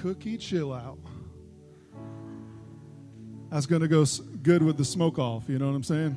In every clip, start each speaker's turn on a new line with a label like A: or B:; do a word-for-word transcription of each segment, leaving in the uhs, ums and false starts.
A: cookie chill out. That's going to go good with the smoke off, you know what I'm saying?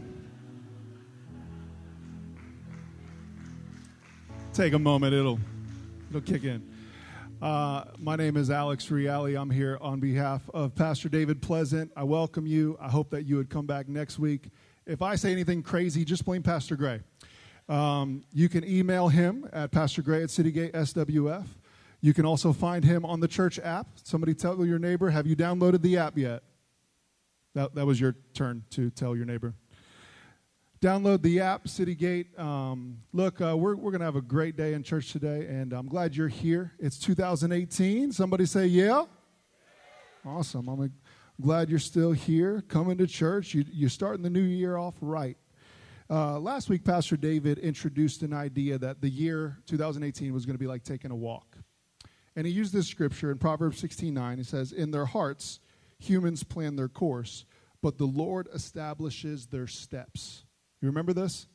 A: Take a moment, it'll it'll kick in. Uh, my name is Alex Reale. I'm here on behalf of Pastor David Pleasant. I welcome you. I hope that you would come back next week. If I say anything crazy, just blame Pastor Gray. Um, you can email him at Pastor Gray at Citygate S W F. You can also find him on the church app. Somebody tell your neighbor, have you downloaded the app yet? That, that was your turn to tell your neighbor. Download the app, Citygate. Um, look, uh, we're, we're going to have a great day in church today, and I'm glad you're here. It's two thousand eighteen. Somebody say, yeah? Awesome. I'm glad you're still here, coming to church. You, you're starting the new year off right. Uh, last week, Pastor David introduced an idea that the year two thousand eighteen was going to be like taking a walk. And he used this scripture in Proverbs sixteen nine. He says, in their hearts, humans plan their course, but the Lord establishes their steps. You remember this?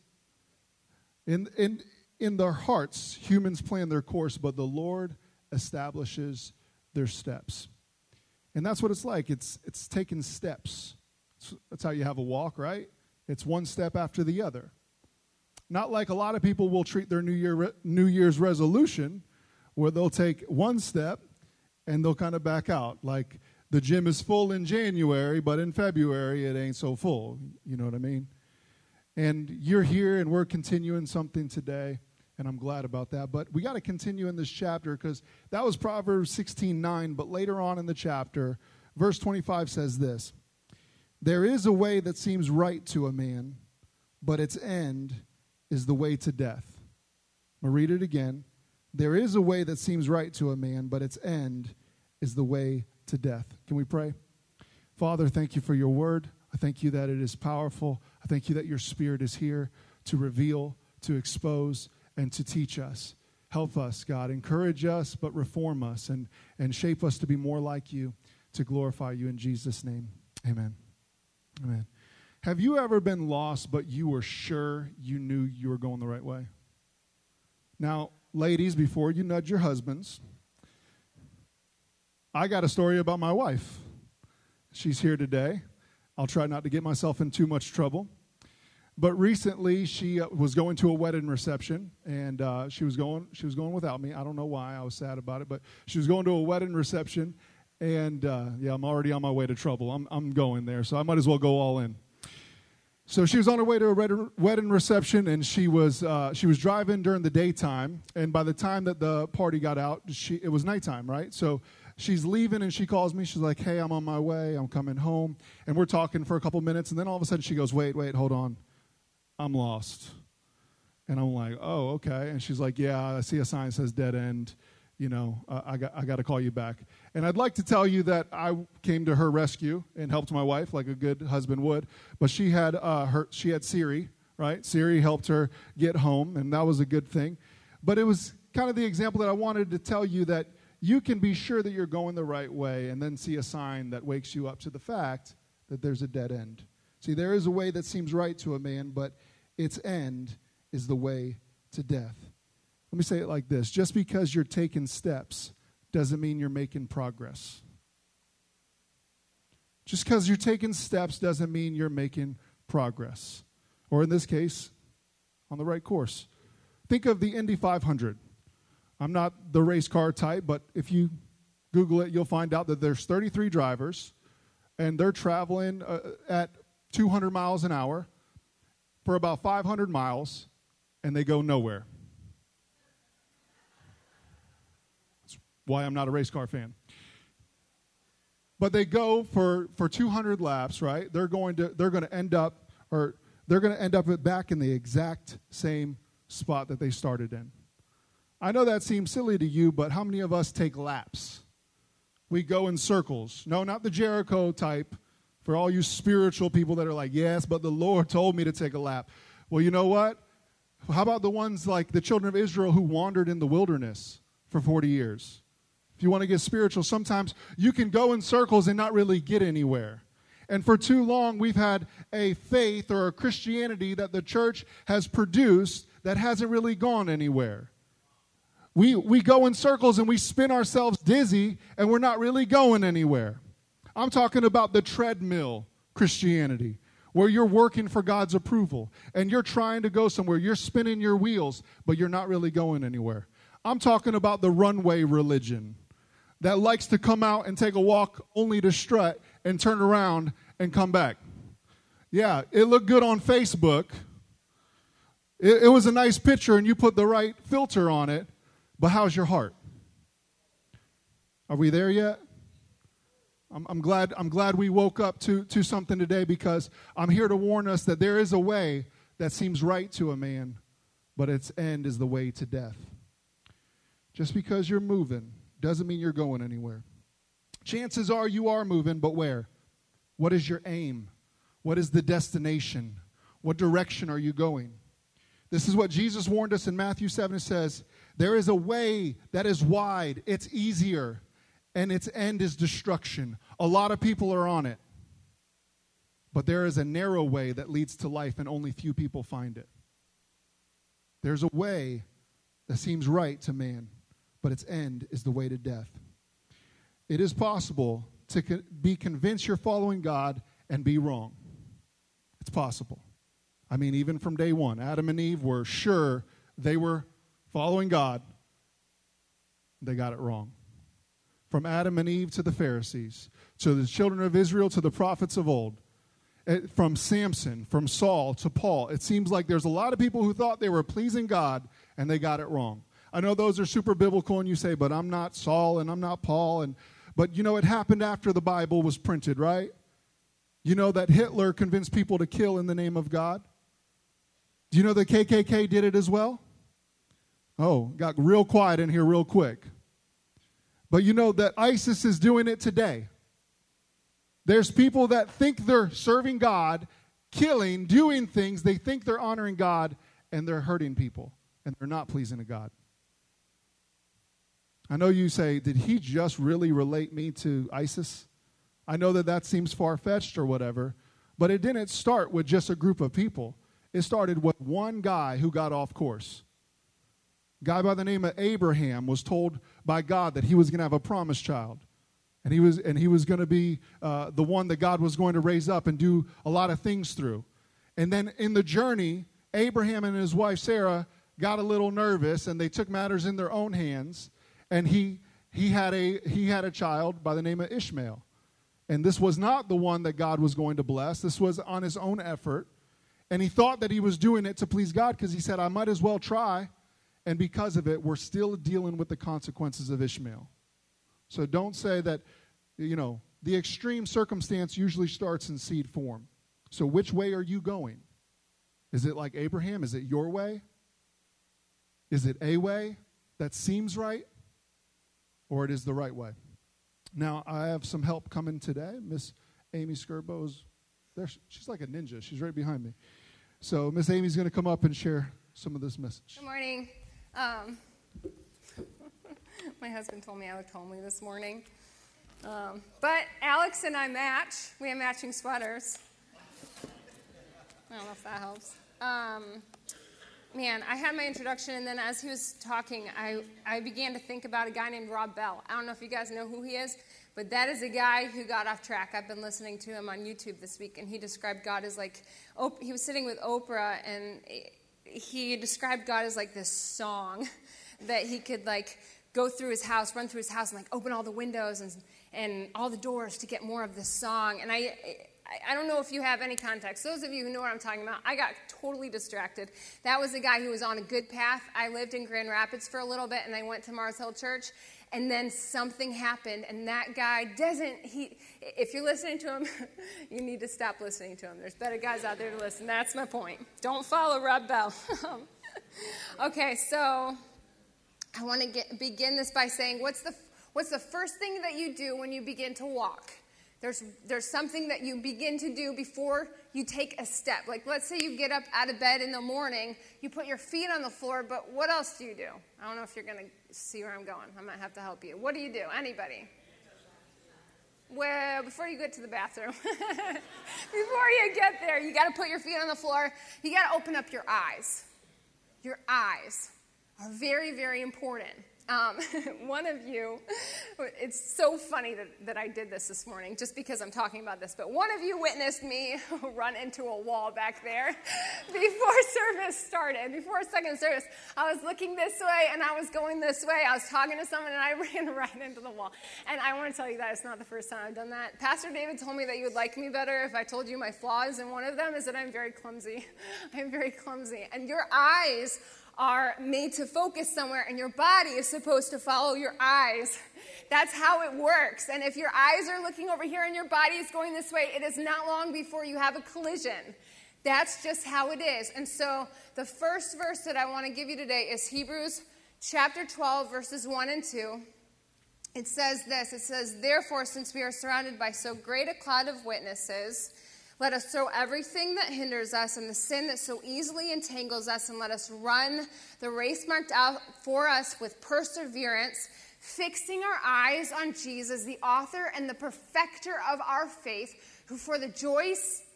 A: In, in, in their hearts, humans plan their course, but the Lord establishes their steps. And that's what it's like. It's, it's taking steps. That's how you have a walk, right? It's one step after the other. Not like a lot of people will treat their New Year New Year's resolution, where they'll take one step and they'll kind of back out. Like the gym is full in January, but in February it ain't so full. You know what I mean? And you're here and we're continuing something today, and I'm glad about that. But we got to continue in this chapter because that was Proverbs sixteen nine, but later on in the chapter, verse twenty-five says this. There is a way that seems right to a man, but its end is the way to death. I'll read it again. There is a way that seems right to a man, but its end is the way to death. Can we pray? Father, thank you for your word. I thank you that it is powerful. I thank you that your Spirit is here to reveal, to expose, and to teach us. Help us, God. Encourage us, but reform us and, and shape us to be more like you, to glorify you in Jesus' name. Amen. Amen. Have you ever been lost, but you were sure you knew you were going the right way? Now, ladies, before you nudge your husbands, I got a story about my wife. She's here today. I'll try not to get myself in too much trouble. But recently, she uh, was going to a wedding reception, and uh, she was going. She was going without me. I don't know why. I was sad about it, but she was going to a wedding reception, and uh, yeah, I'm already on my way to trouble. I'm I'm going there, so I might as well go all in. So she was on her way to a wedding reception, and she was uh, she was driving during the daytime, and by the time that the party got out, she it was nighttime, right? So she's leaving, and she calls me. She's like, hey, I'm on my way. I'm coming home. And we're talking for a couple minutes, and then all of a sudden she goes, wait, wait, hold on. I'm lost. And I'm like, oh, okay. And she's like, yeah, I see a sign that says dead end. You know, uh, I got I got to call you back. And I'd like to tell you that I came to her rescue and helped my wife like a good husband would. But she had uh, her she had Siri, right? Siri helped her get home, and that was a good thing. But it was kind of the example that I wanted to tell you that you can be sure that you're going the right way and then see a sign that wakes you up to the fact that there's a dead end. See, there is a way that seems right to a man, but its end is the way to death. Let me say it like this. Just because you're taking steps doesn't mean you're making progress. Just because you're taking steps doesn't mean you're making progress. Or in this case, on the right course. Think of the Indy five hundred. I'm not the race car type, but if you Google it, you'll find out that there's thirty-three drivers, and they're traveling uh, at two hundred miles an hour for about five hundred miles, and they go nowhere. That's why I'm not a race car fan. But they go for, for two hundred laps, right? They're going to they're going to end up or they're going to end up back in the exact same spot that they started in. I know that seems silly to you, but how many of us take laps? We go in circles. No, not the Jericho type. For all you spiritual people that are like, yes, but the Lord told me to take a lap. Well, you know what? How about the ones like the children of Israel who wandered in the wilderness for forty years? If you want to get spiritual, sometimes you can go in circles and not really get anywhere. And for too long, we've had a faith or a Christianity that the church has produced that hasn't really gone anywhere. We, we go in circles and we spin ourselves dizzy and we're not really going anywhere. I'm talking about the treadmill Christianity, where you're working for God's approval and you're trying to go somewhere. You're spinning your wheels, but you're not really going anywhere. I'm talking about the runway religion that likes to come out and take a walk only to strut and turn around and come back. Yeah, it looked good on Facebook. It, it was a nice picture and you put the right filter on it, but how's your heart? Are we there yet? I'm, I'm glad I'm glad we woke up to, to something today, because I'm here to warn us that there is a way that seems right to a man, but its end is the way to death. Just because you're moving doesn't mean you're going anywhere. Chances are you are moving, but where? What is your aim? What is the destination? What direction are you going? This is what Jesus warned us in Matthew seven. It says, there is a way that is wide, it's easier, and its end is destruction. A lot of people are on it. But there is a narrow way that leads to life, and only few people find it. There's a way that seems right to man, but its end is the way to death. It is possible to co- be convinced you're following God and be wrong. It's possible. I mean, even from day one, Adam and Eve were sure they were following God. They got it wrong. From Adam and Eve to the Pharisees, to the children of Israel, to the prophets of old, from Samson, from Saul to Paul. It seems like there's a lot of people who thought they were pleasing God, and they got it wrong. I know those are super biblical, and you say, but I'm not Saul, and I'm not Paul. And But, you know, it happened after the Bible was printed, right? You know that Hitler convinced people to kill in the name of God? Do you know the K K K did it as well? Oh, got real quiet in here real quick. But you know that ISIS is doing it today. There's people that think they're serving God, killing, doing things. They think they're honoring God, and they're hurting people, and they're not pleasing to God. I know you say, did he just really relate me to ISIS? I know that that seems far-fetched or whatever, but it didn't start with just a group of people. It started with one guy who got off course. A guy by the name of Abraham was told by God that he was going to have a promised child. And he was and he was going to be uh, the one that God was going to raise up and do a lot of things through. And then in the journey, Abraham and his wife Sarah got a little nervous, and they took matters in their own hands. And he he had a he had a child by the name of Ishmael. And this was not the one that God was going to bless. This was on his own effort. And he thought that he was doing it to please God, because he said, I might as well try. And because of it, we're still dealing with the consequences of Ishmael. So don't say that, you know, the extreme circumstance usually starts in seed form. So which way are you going? Is it like Abraham? Is it your way? Is it a way that seems right? Or it is the right way? Now, I have some help coming today. Miss Amy Skirbo is there. She's like a ninja. She's right behind me. So Miss Amy's going to come up and share some of this message.
B: Good morning. Um, my husband told me I looked homely this morning. Um, but Alex and I match. We have matching sweaters. I don't know if that helps. Um, man, I had my introduction, and then as he was talking, I, I began to think about a guy named Rob Bell. I don't know if you guys know who he is, but that is a guy who got off track. I've been listening to him on YouTube this week, and he described God as like, he was sitting with Oprah, and he described God as like this song that he could like go through his house, run through his house, and like open all the windows and and all the doors to get more of this song. And I, I don't know if you have any context. Those of you who know what I'm talking about, I got totally distracted. That was a guy who was on a good path. I lived in Grand Rapids for a little bit, and I went to Mars Hill Church, and then something happened, and that guy doesn't, he, if you're listening to him, you need to stop listening to him. There's better guys out there to listen. That's my point. Don't follow Rob Bell. Okay, so I want to get, begin this by saying, what's the what's the first thing that you do when you begin to walk? There's there's something that you begin to do before you take a step. Like, let's say you get up out of bed in the morning, you put your feet on the floor, but what else do you do? I don't know if you're going to see where I'm going. I might have to help you. What do you do? Anybody? Well, before you get to the bathroom, before you get there, you got to put your feet on the floor. You got to open up your eyes. Your eyes. are very, very important. Um, one of you, it's so funny that, that I did this this morning, just because I'm talking about this, but one of you witnessed me run into a wall back there before service started, before second service. I was looking this way, and I was going this way. I was talking to someone, and I ran right into the wall. And I want to tell you that it's not the first time I've done that. Pastor David told me that you would like me better if I told you my flaws, and one of them is that I'm very clumsy. I'm very clumsy. And your eyes are made to focus somewhere, and your body is supposed to follow your eyes. That's how it works. And if your eyes are looking over here and your body is going this way, it is not long before you have a collision. That's just how it is. And so the first verse that I want to give you today is Hebrews chapter twelve, verses one and two. It says this. It says, "Therefore, since we are surrounded by so great a cloud of witnesses, let us throw everything that hinders us and the sin that so easily entangles us, and let us run the race marked out for us with perseverance, fixing our eyes on Jesus, the author and the perfecter of our faith, who for the joy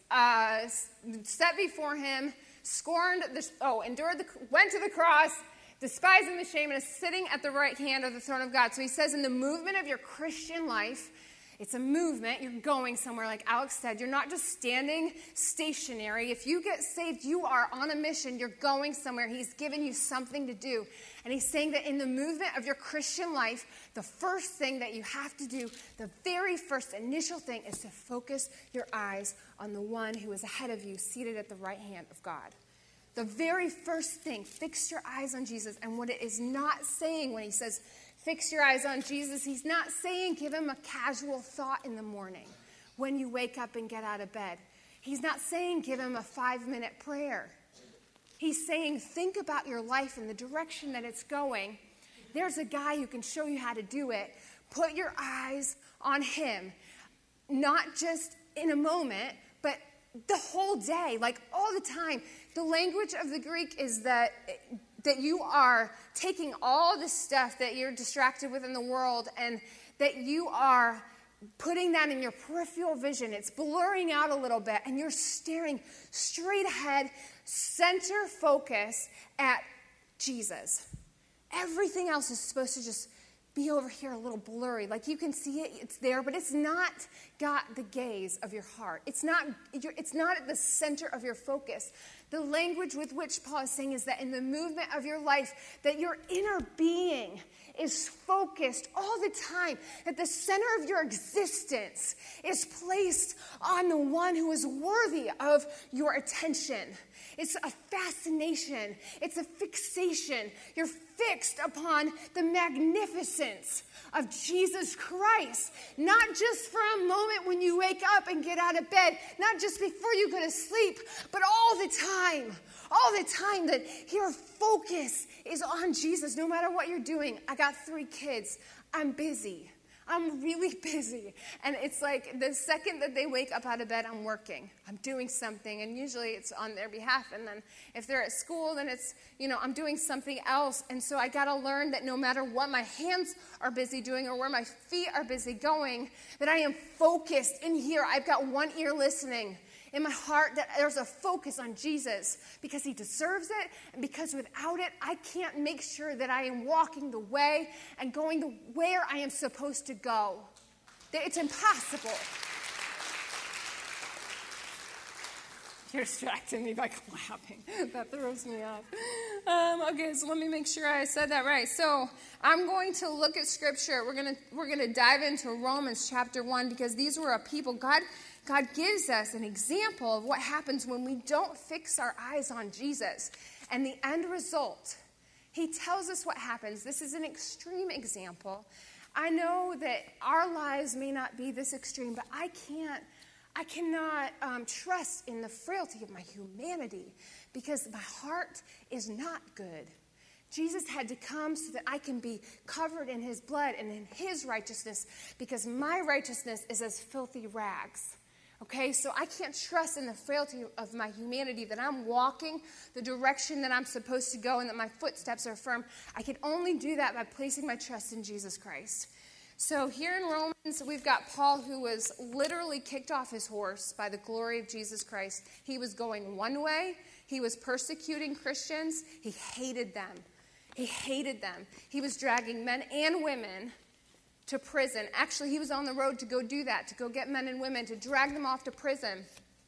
B: uh, set before him, scorned the, oh, endured the, went to the cross, despising the shame, and is sitting at the right hand of the throne of God." So he says, in the movement of your Christian life, it's a movement. You're going somewhere, like Alex said. You're not just standing stationary. If you get saved, you are on a mission. You're going somewhere. He's given you something to do. And he's saying that in the movement of your Christian life, the first thing that you have to do, the very first initial thing, is to focus your eyes on the one who is ahead of you, seated at the right hand of God. The very first thing, fix your eyes on Jesus. And what it is not saying when he says, fix your eyes on Jesus, he's not saying give him a casual thought in the morning when you wake up and get out of bed. He's not saying give him a five-minute prayer. He's saying think about your life and the direction that it's going. There's a guy who can show you how to do it. Put your eyes on him, not just in a moment, but the whole day, like all the time. The language of the Greek is that that you are taking all the stuff that you're distracted with in the world, and that you are putting that in your peripheral vision. It's blurring out a little bit, and you're staring straight ahead, center focus at Jesus. Everything else is supposed to just be over here a little blurry. Like you can see it, it's there, but it's not got the gaze of your heart. It's not, it's not at the center of your focus. The language with which Paul is saying is that in the movement of your life, that your inner being is focused all the time, that the center of your existence is placed on the one who is worthy of your attention. It's a fascination. It's a fixation. You're fixed upon the magnificence of Jesus Christ. Not just for a moment when you wake up and get out of bed, not just before you go to sleep, but all the time. All the time that your focus is on Jesus, no matter what you're doing. I got three kids. I'm busy. I'm really busy. And it's like the second that they wake up out of bed, I'm working. I'm doing something. And usually it's on their behalf. And then if they're at school, then it's, you know, I'm doing something else. And so I got to learn that no matter what my hands are busy doing or where my feet are busy going, that I am focused in here. I've got one ear listening. In my heart, that there's a focus on Jesus because he deserves it, and because without it, I can't make sure that I am walking the way and going the where I am supposed to go. It's impossible. You're distracting me by clapping. That throws me off. Um, okay, so let me make sure I said that right. So I'm going to look at Scripture. We're gonna we're gonna dive into Romans chapter one, because these were a people God. God gives us an example of what happens when we don't fix our eyes on Jesus. And the end result, he tells us what happens. This is an extreme example. I know that our lives may not be this extreme, but I can't, I cannot um, trust in the frailty of my humanity, because my heart is not good. Jesus had to come so that I can be covered in his blood and in his righteousness, because my righteousness is as filthy rags. Okay, so I can't trust in the frailty of my humanity that I'm walking the direction that I'm supposed to go and that my footsteps are firm. I can only do that by placing my trust in Jesus Christ. So here in Romans, we've got Paul, who was literally kicked off his horse by the glory of Jesus Christ. He was going one way. He was persecuting Christians. He hated them. He hated them. He was dragging men and women to prison. Actually, he was on the road to go do that, to go get men and women, to drag them off to prison.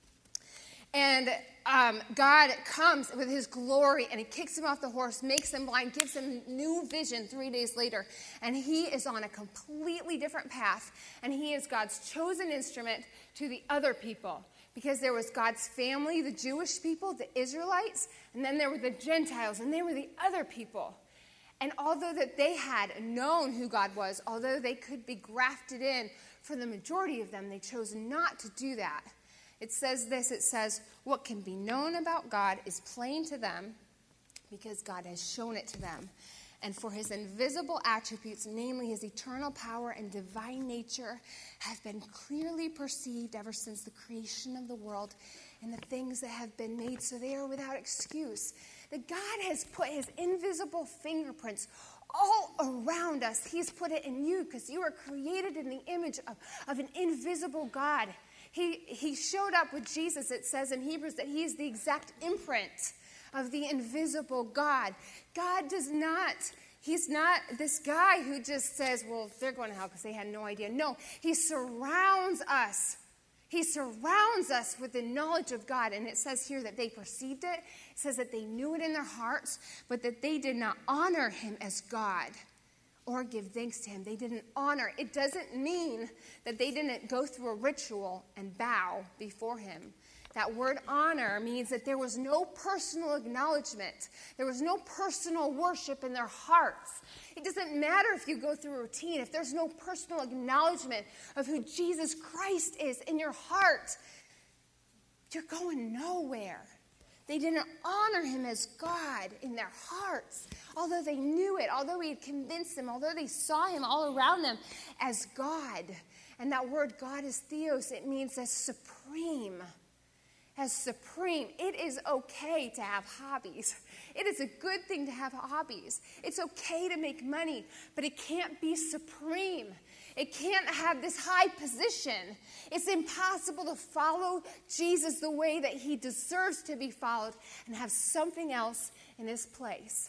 B: And um, God comes with his glory, and he kicks him off the horse, makes him blind, gives him new vision three days later. And he is on a completely different path, and he is God's chosen instrument to the other people. Because there was God's family, the Jewish people, the Israelites, and then there were the Gentiles, and they were the other people. And although that they had known who God was, although they could be grafted in, for the majority of them, they chose not to do that. It says this, it says, what can be known about God is plain to them because God has shown it to them. And for his invisible attributes, namely his eternal power and divine nature, have been clearly perceived ever since the creation of the world and the things that have been made, so they are without excuse. That God has put his invisible fingerprints all around us. He's put it in you because you are created in the image of, of an invisible God. He, he showed up with Jesus. It says in Hebrews that he is the exact imprint of the invisible God. God does not, he's not this guy who just says, well, they're going to hell because they had no idea. No, he surrounds us. He surrounds us with the knowledge of God. And it says here that they perceived it. It says that they knew it in their hearts, but that they did not honor him as God or give thanks to him. They didn't honor. It doesn't mean that they didn't go through a ritual and bow before him. That word honor means that there was no personal acknowledgement. There was no personal worship in their hearts. It doesn't matter if you go through a routine. If there's no personal acknowledgement of who Jesus Christ is in your heart, you're going nowhere. They didn't honor him as God in their hearts, although they knew it, although he had convinced them, although they saw him all around them as God. And that word God is theos. It means as supreme. As supreme. It is okay to have hobbies. It is a good thing to have hobbies. It's okay to make money, but it can't be supreme. It can't have this high position. It's impossible to follow Jesus the way that he deserves to be followed and have something else in his place.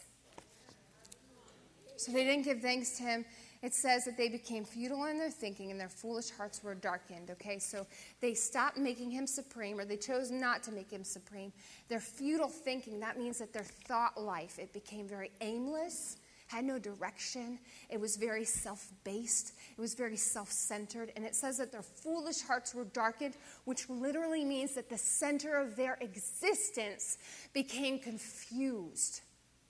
B: So they didn't give thanks to him. It says that they became futile in their thinking and their foolish hearts were darkened. Okay, so they stopped making him supreme, or they chose not to make him supreme. Their futile thinking, that means that their thought life, it became very aimless, had no direction. It was very self-based. It was very self-centered. And it says that their foolish hearts were darkened, which literally means that the center of their existence became confused.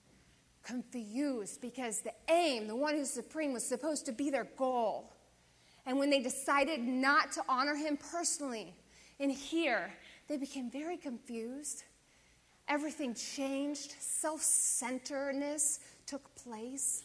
B: Confused because the aim, the one who's supreme, was supposed to be their goal. And when they decided not to honor him personally in here, they became very confused. Everything changed. Self-centeredness took place.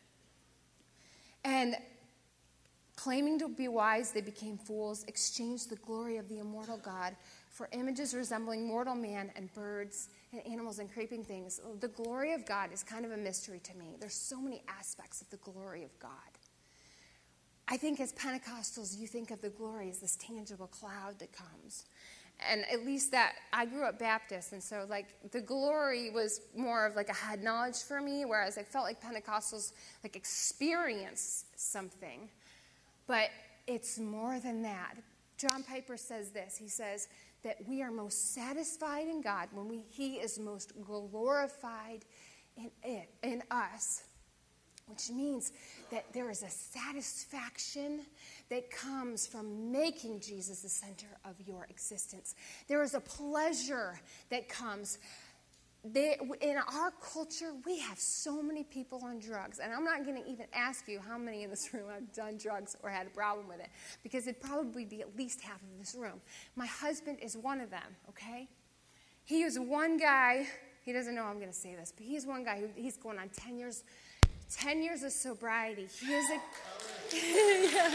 B: And claiming to be wise, they became fools, exchanged the glory of the immortal God for images resembling mortal man and birds and animals and creeping things. The glory of God is kind of a mystery to me. There's so many aspects of the glory of God. I think as Pentecostals, you think of the glory as this tangible cloud that comes. And at least that, I grew up Baptist, and so like the glory was more of like a head knowledge for me, whereas I felt like Pentecostals like experienced something. But it's more than that. John Piper says this. He says that we are most satisfied in God when we, he is most glorified in it, in us. Which means that there is a satisfaction that comes from making Jesus the center of your existence. There is a pleasure that comes. They, in our culture, we have so many people on drugs. And I'm not going to even ask you how many in this room have done drugs or had a problem with it, because it'd probably be at least half of this room. My husband is one of them, okay? He is one guy, he doesn't know I'm going to say this, but he's one guy who he's going on ten years ten years of sobriety. He is a... yeah.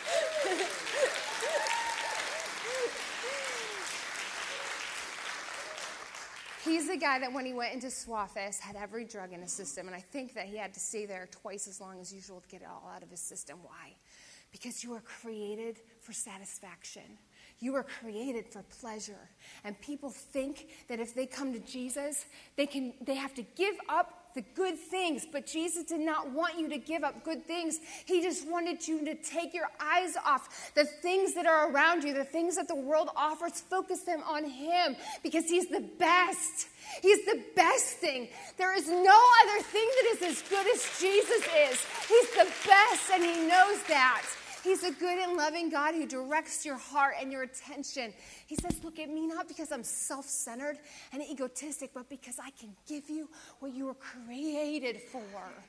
B: He's the guy that when he went into SWAFIS had every drug in his system, and I think that he had to stay there twice as long as usual to get it all out of his system. Why? Because you were created for satisfaction. You were created for pleasure. And people think that if they come to Jesus, they can they have to give up the good things, but Jesus did not want you to give up good things. He just wanted you to take your eyes off the things that are around you, the things that the world offers. Focus them on him because he's the best. He's the best thing. There is no other thing that is as good as Jesus is. He's the best, and he knows that. He's a good and loving God who directs your heart and your attention. He says, look at me not because I'm self-centered and egotistic, but because I can give you what you were created for.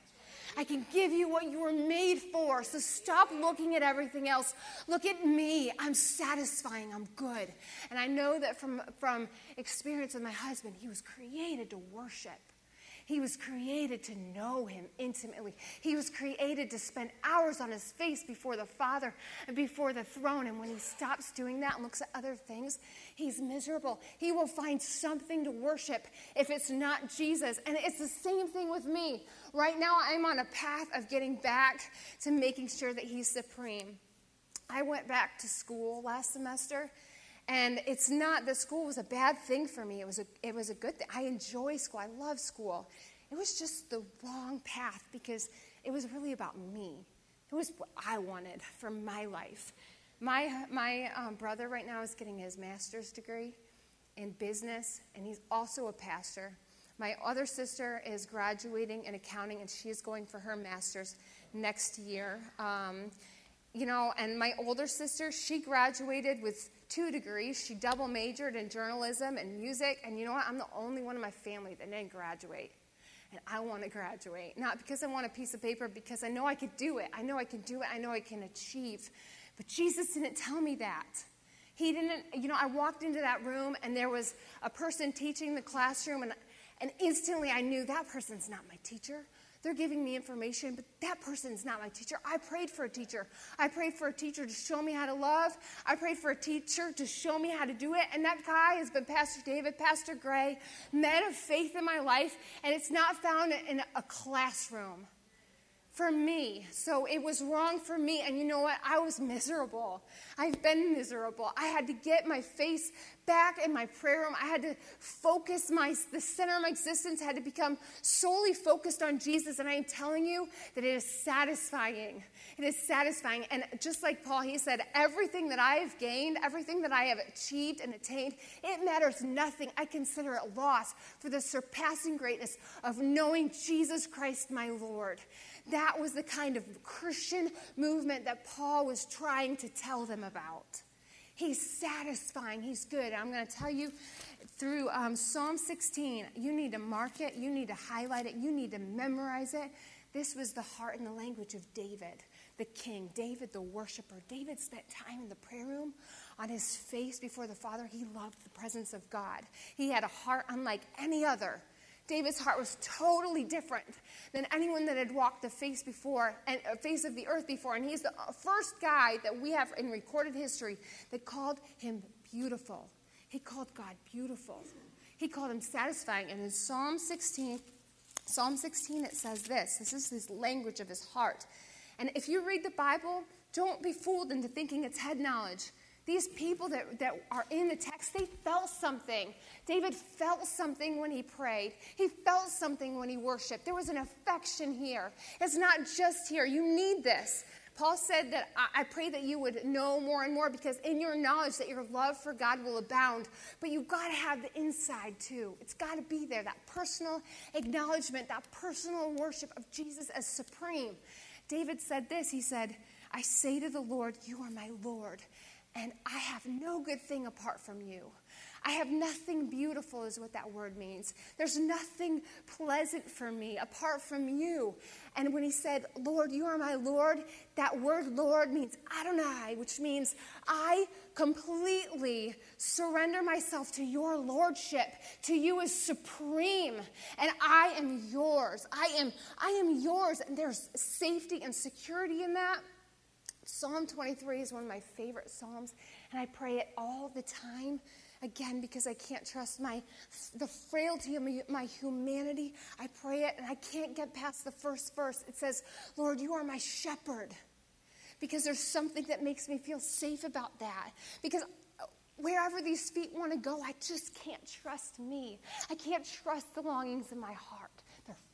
B: I can give you what you were made for. So stop looking at everything else. Look at me. I'm satisfying. I'm good. And I know that from, from experience with my husband, he was created to worship. He was created to know him intimately. He was created to spend hours on his face before the Father and before the throne. And when he stops doing that and looks at other things, he's miserable. He will find something to worship if it's not Jesus. And it's the same thing with me. Right now, I'm on a path of getting back to making sure that he's supreme. I went back to school last semester. And it's not that school was a bad thing for me. It was a, it was a good thing. I enjoy school. I love school. It was just the wrong path because it was really about me. It was what I wanted for my life. My, my um, brother right now is getting his master's degree in business, and he's also a pastor. My other sister is graduating in accounting, and she is going for her master's next year. Um, you know, and my older sister, she graduated with two degrees. She double majored in journalism and music. And you know what? I'm the only one in my family that didn't graduate. And I want to graduate. Not because I want a piece of paper, because I know I could do it. I know I can do it. I know I can achieve. But Jesus didn't tell me that. He didn't, you know, I walked into that room and there was a person teaching the classroom. And, and instantly I knew that person's not my teacher. They're giving me information, but that person's not my teacher. I prayed for a teacher. I prayed for a teacher to show me how to love. I prayed for a teacher to show me how to do it. And that guy has been Pastor David, Pastor Gray, men of faith in my life. And it's not found in a classroom for me. So it was wrong for me. And you know what? I was miserable. I've been miserable. I had to get my face back in my prayer room. I had to focus my, the center of my existence had to become solely focused on Jesus. And I am telling you that it is satisfying. It is satisfying. And just like Paul, he said, everything that I have gained, everything that I have achieved and attained, it matters nothing. I consider it loss for the surpassing greatness of knowing Jesus Christ, my Lord. That was the kind of Christian movement that Paul was trying to tell them about. He's satisfying. He's good. I'm going to tell you through um, Psalm sixteen, you need to mark it. You need to highlight it. You need to memorize it. This was the heart and the language of David, the king. David, the worshiper. David spent time in the prayer room on his face before the Father. He loved the presence of God. He had a heart unlike any other. David's heart was totally different than anyone that had walked the face before and uh, face of the earth before. And he's the first guy that we have in recorded history that called him beautiful. He called God beautiful. He called him satisfying. And in Psalm sixteen, Psalm sixteen, it says this. This is his language of his heart. And if you read the Bible, don't be fooled into thinking it's head knowledge. These people that, that are in the text, they felt something. David felt something when he prayed. He felt something when he worshiped. There was an affection here. It's not just here. You need this. Paul said that I, I pray that you would know more and more because in your knowledge that your love for God will abound. But you've got to have the inside too. It's got to be there, that personal acknowledgement, that personal worship of Jesus as supreme. David said this. He said, I say to the Lord, you are my Lord. And I have no good thing apart from you. I have nothing beautiful is what that word means. There's nothing pleasant for me apart from you. And when he said, Lord, you are my Lord, that word Lord means Adonai, which means I completely surrender myself to your lordship, to you as supreme, and I am yours. I am, I am yours, and there's safety and security in that. Psalm twenty-three is one of my favorite psalms, and I pray it all the time, again, because I can't trust my the frailty of my, my humanity. I pray it, and I can't get past the first verse. It says, Lord, you are my shepherd, because there's something that makes me feel safe about that, because wherever these feet want to go, I just can't trust me. I can't trust the longings in my heart. They're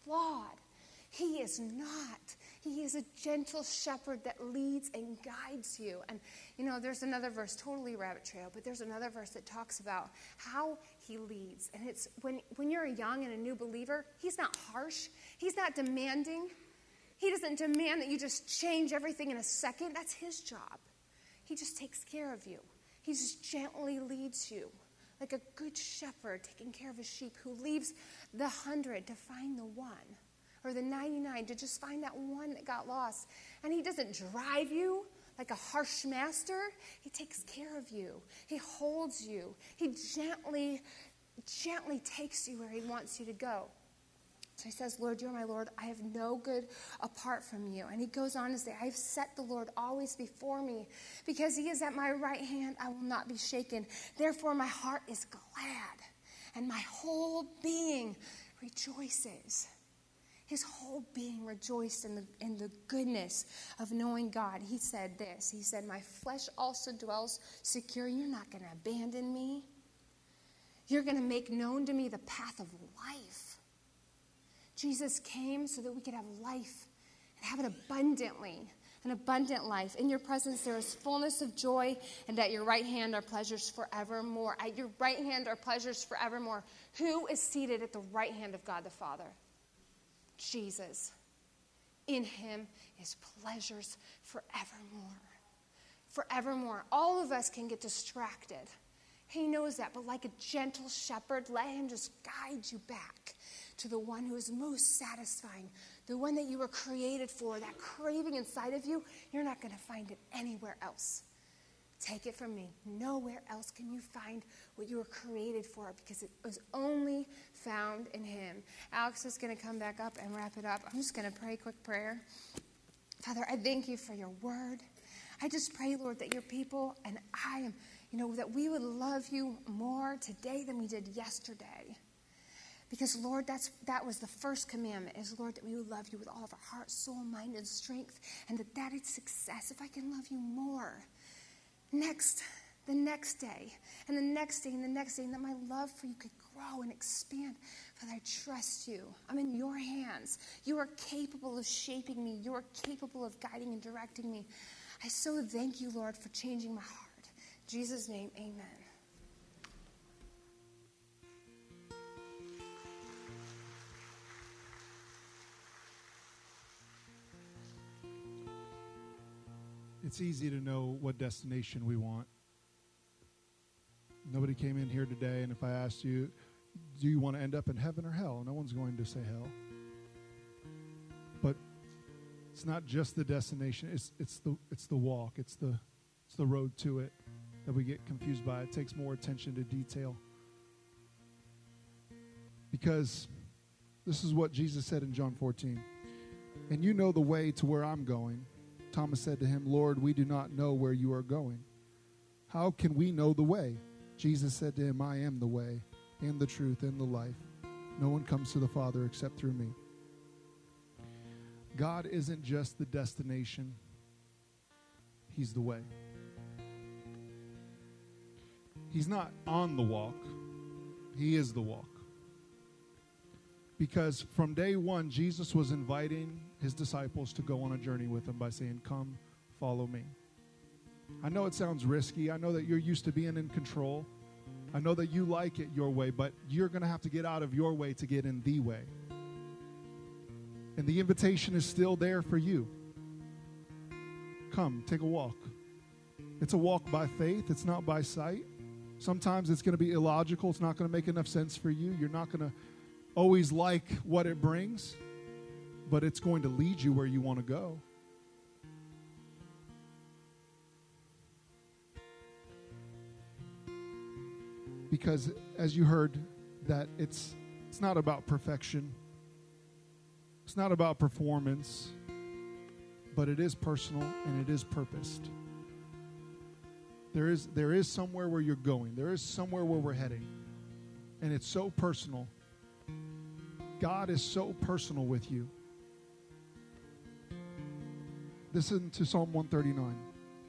B: flawed. He is not. He is a gentle shepherd that leads and guides you. And, you know, there's another verse, totally rabbit trail, but there's another verse that talks about how he leads. And it's when, when you're a young and a new believer, he's not harsh. He's not demanding. He doesn't demand that you just change everything in a second. That's his job. He just takes care of you. He just gently leads you like a good shepherd taking care of his sheep who leaves the hundred to find the one. Or the ninety-nine to just find that one that got lost. And he doesn't drive you like a harsh master. He takes care of you. He holds you. He gently, gently takes you where he wants you to go. So he says, Lord, you're my Lord. I have no good apart from you. And he goes on to say, I've set the Lord always before me. Because he is at my right hand, I will not be shaken. Therefore, my heart is glad. And my whole being rejoices. His whole being rejoiced in the, in the goodness of knowing God. He said this. He said, my flesh also dwells secure. You're not going to abandon me. You're going to make known to me the path of life. Jesus came so that we could have life and have it abundantly, an abundant life. In your presence there is fullness of joy, and at your right hand are pleasures forevermore. At your right hand are pleasures forevermore. Who is seated at the right hand of God the Father? Jesus. In him is pleasures forevermore. Forevermore. All of us can get distracted. He knows that, but like a gentle shepherd, let him just guide you back to the one who is most satisfying, the one that you were created for, that craving inside of you. You're not going to find it anywhere else. Take it from me. Nowhere else can you find what you were created for, because it was only found in him. Alex is going to come back up and wrap it up. I'm just going to pray a quick prayer. Father, I thank you for your word. I just pray, Lord, that your people and I am, you know, that we would love you more today than we did yesterday. Because, Lord, that's that was the first commandment, is, Lord, that we would love you with all of our heart, soul, mind, and strength, and that that is success. If I can love you more, next, the next day, and the next day, and the next day, and that my love for you could grow and expand. Father, I trust you. I'm in your hands. You are capable of shaping me. You are capable of guiding and directing me. I so thank you, Lord, for changing my heart. In Jesus' name, amen.
A: It's easy to know what destination we want. Nobody came in here today, and if I asked you, do you want to end up in heaven or hell? No one's going to say hell. But it's not just the destination. It's it's the it's the walk. It's the it's the road to it that we get confused by. It takes more attention to detail. Because this is what Jesus said in John fourteen. And you know the way to where I'm going. Thomas said to him, Lord, we do not know where you are going. How can we know the way? Jesus said to him, I am the way and the truth and the life. No one comes to the Father except through me. God isn't just the destination. He's the way. He's not on the walk. He is the walk. Because from day one, Jesus was inviting his disciples to go on a journey with him by saying, come, follow me. I know it sounds risky. I know that you're used to being in control. I know that you like it your way, but you're going to have to get out of your way to get in the way. And the invitation is still there for you. Come, take a walk. It's a walk by faith. It's not by sight. Sometimes it's going to be illogical. It's not going to make enough sense for you. You're not going to always like what it brings, but it's going to lead you where you want to go. Because as you heard, that it's it's not about perfection. It's not about performance, but it is personal and it is purposed. There is there is somewhere where you're going. There is somewhere where we're heading. And it's so personal. God is so personal with you. Listen to Psalm one thirty-nine.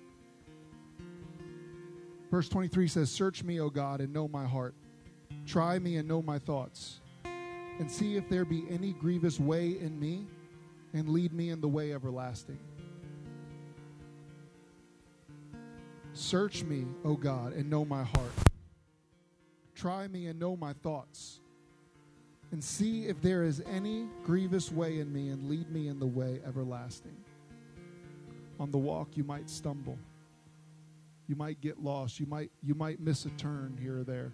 A: Verse twenty-three says, search me, O God, and know my heart. Try me and know my thoughts. and see if there be any grievous way in me, and lead me in the way everlasting. Search me, O God, and know my heart. Try me and know my thoughts, and see if there is any grievous way in me, and lead me in the way everlasting. On the walk, you might stumble. You might get lost. You might, you might miss a turn here or there.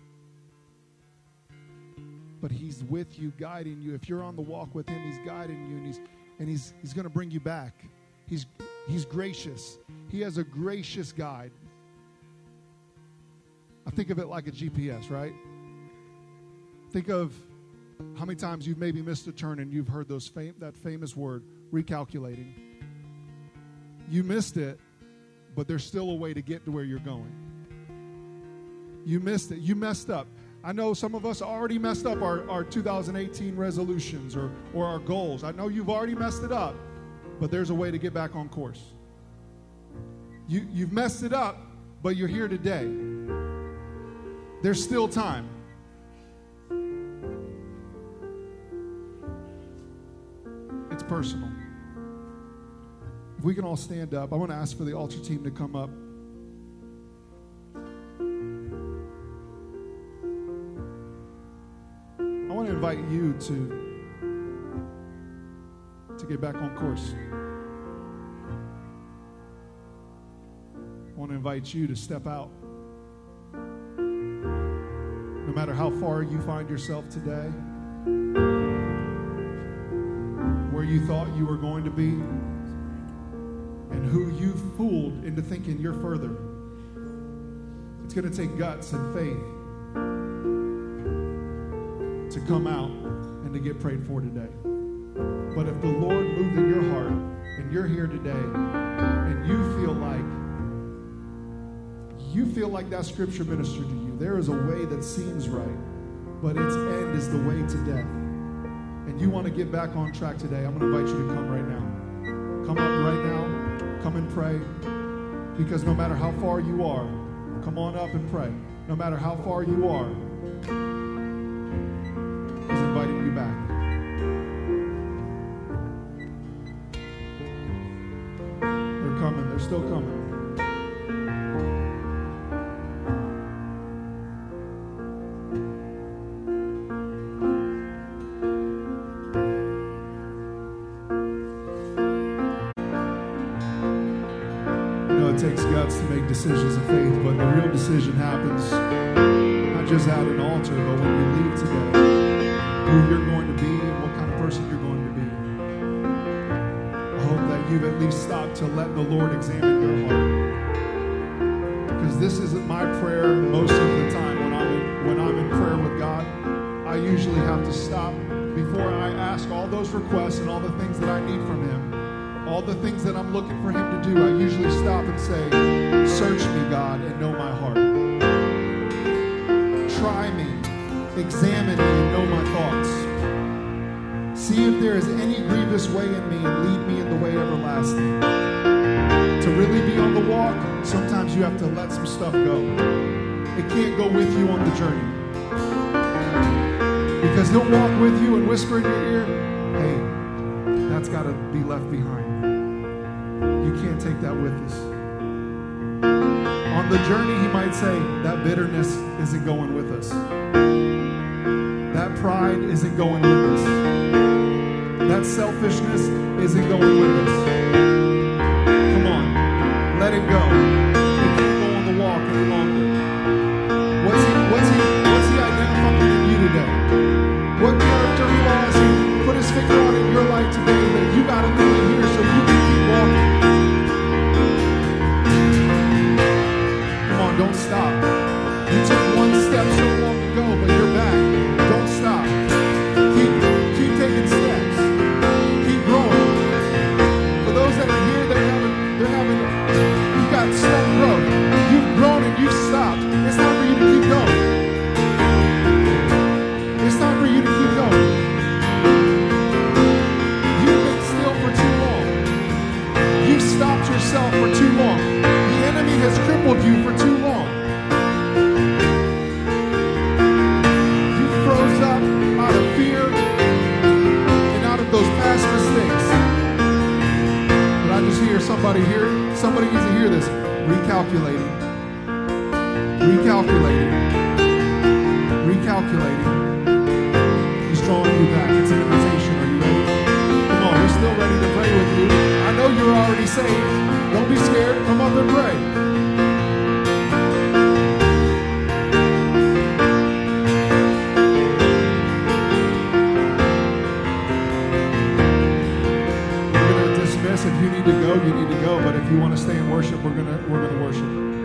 A: But he's with you, guiding you. If you're on the walk with him, he's guiding you, and he's and he's he's going to bring you back. He's he's gracious. He has a gracious guide. I think of it like a G P S, right? Think of how many times you've maybe missed a turn and you've heard those fam- that famous word, recalculating. You missed it, but there's still a way to get to where you're going. You missed it. You messed up. I know some of us already messed up our, our two thousand eighteen resolutions or, or our goals. I know you've already messed it up, but there's a way to get back on course. You, you've messed it up, but you're here today. There's still time. It's personal. If we can all stand up, I want to ask for the altar team to come up. I want to invite you to, to get back on course. I want to invite you to step out. No matter how far you find yourself today, where you thought you were going to be, and who you fooled into thinking you're further. It's going to take guts and faith to come out and to get prayed for today. But if the Lord moved in your heart and you're here today and you feel like you feel like that scripture ministered to you, there is a way that seems right, but its end is the way to death. And you want to get back on track today, I'm going to invite you to come right now. Come up right now. Come and pray. Because no matter how far you are, come on up and pray. No matter how far you are, he's inviting you back. They're coming. They're still coming. To make decisions of faith, but the real decision happens not just at an altar, but when you leave today, who you're going to be and what kind of person you're going to be. I hope that you've at least stopped to let the Lord examine your heart, because this isn't my prayer most of the time. When I'm in, when I'm in prayer with God, I usually have to stop before I ask all those requests and all the things that I need from him. All the things that I'm looking for him to do, I usually stop and say, search me, God, and know my heart. Try me, examine me, and know my thoughts. See if there is any grievous way in me, and lead me in the way everlasting. To really be on the walk, sometimes you have to let some stuff go. It can't go with you on the journey. Because he'll walk with you and whisper in your ear, hey, that's got to be left behind. You can't take that with us. On the journey, he might say, that bitterness isn't going with us. That pride isn't going with us. That selfishness isn't going with us. Come on, let it go. It can't go on the walk any longer. What's he, what's he, what's he identifying in you today? What character flaws he put his finger on in your life today that you got to leave it here so you can keep walking? Come on, don't stop. You took one step so long ago, but you're back. Don't stop. Keep, keep taking steps. Keep growing. For those that are here, they're having, they're having, you've got step growth. You've grown and you've stopped. It's time for you to keep going. It's time for you to keep going. recalculating, recalculating, recalculating. He's drawing you back. It's an invitation. Are you ready? Come on, we're still ready to pray with you. I know you're already saved. Don't be scared. Come up and pray. We're going to dismiss. If you need to go, you need to go. But if you want to stay and worship, we're going to we're going to worship.